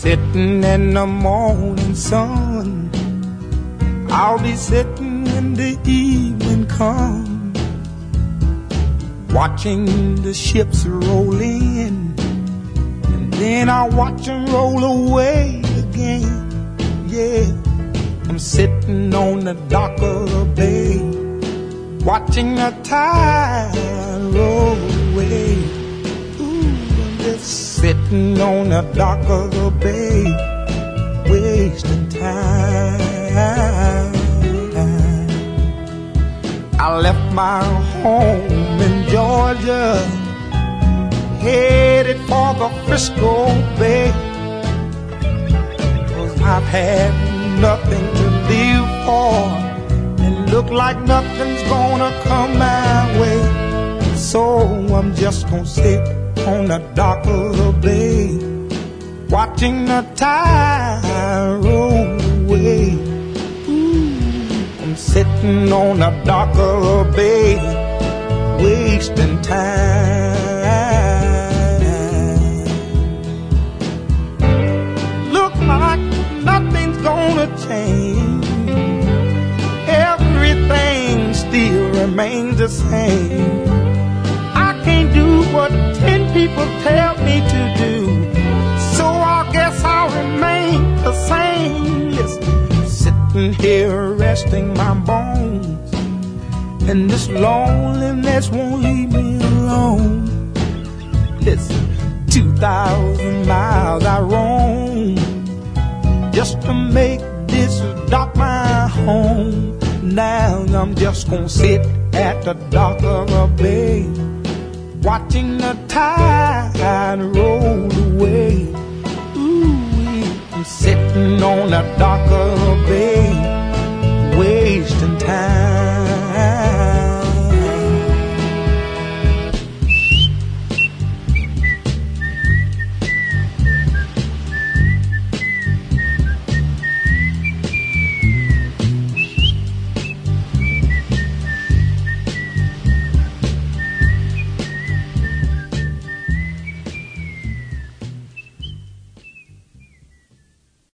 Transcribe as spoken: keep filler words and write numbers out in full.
sitting in the morning sun. I'll be sitting when the evening comes, watching the ships roll in, and then I'll watch them roll away again. Yeah, I'm sitting on the dock of the bay, watching the tide roll away. Ooh, I'm just sitting on the dock of the bay, wasting time. I left my home in Georgia, headed for the Frisco Bay, 'cause I've had nothing to live for, and look like nothing's gonna come my way. So I'm just gonna sit on the dock of the bay, watching the tide roll away. Ooh, I'm sitting on the dock of the bay, wasting time. Look like nothing's gonna change, everything still remains the same. I can't do what ten people tell me to do, so I guess I'll remain the same. Listen, sitting here resting my bones, and this loneliness won't leave me alone. Listen, two thousand miles I roam just to make this dock my home. Now I'm just gonna sit at the dock of a bay, watching the tide roll away. Ooh, I'm sitting on the dock